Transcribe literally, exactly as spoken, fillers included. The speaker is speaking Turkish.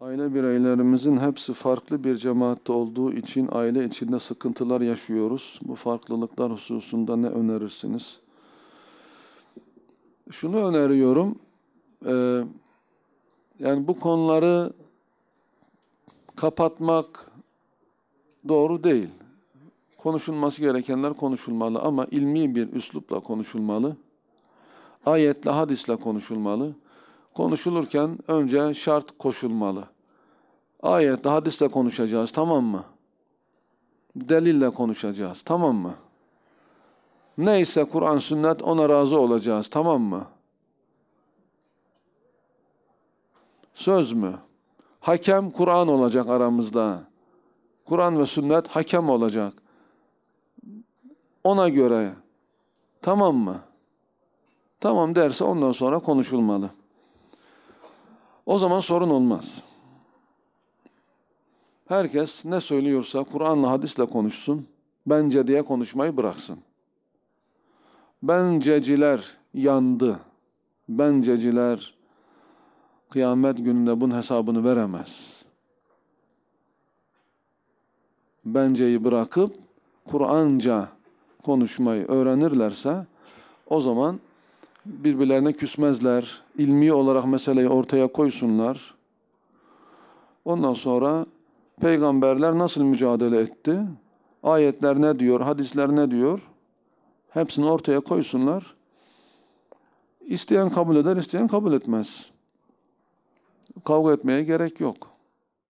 Aile bireylerimizin hepsi farklı bir cemaatte olduğu için aile içinde sıkıntılar yaşıyoruz. Bu farklılıklar hususunda ne önerirsiniz? Şunu öneriyorum, e, yani bu konuları kapatmak doğru değil. Konuşulması gerekenler konuşulmalı ama ilmi bir üslupla konuşulmalı. Ayetle, hadisle konuşulmalı. Konuşulurken önce şart koşulmalı. Ayetle, hadisle konuşacağız, tamam mı? Delille konuşacağız, tamam mı? Neyse Kur'an, sünnet, ona razı olacağız, tamam mı? Söz mü? Hakem Kur'an olacak aramızda. Kur'an ve sünnet hakem olacak. Ona göre, tamam mı? Tamam derse ondan sonra konuşulmalı. O zaman sorun olmaz. Herkes ne söylüyorsa Kur'an'la, hadisle konuşsun. Bence diye konuşmayı bıraksın. Benceciler yandı. Benceciler kıyamet gününde bunun hesabını veremez. Benceyi bırakıp Kur'anca konuşmayı öğrenirlerse o zaman birbirlerine küsmezler. İlmi olarak meseleyi ortaya koysunlar. Ondan sonra peygamberler nasıl mücadele etti? Ayetler ne diyor? Hadisler ne diyor? Hepsini ortaya koysunlar. İsteyen kabul eder, isteyen kabul etmez. Kavga etmeye gerek yok.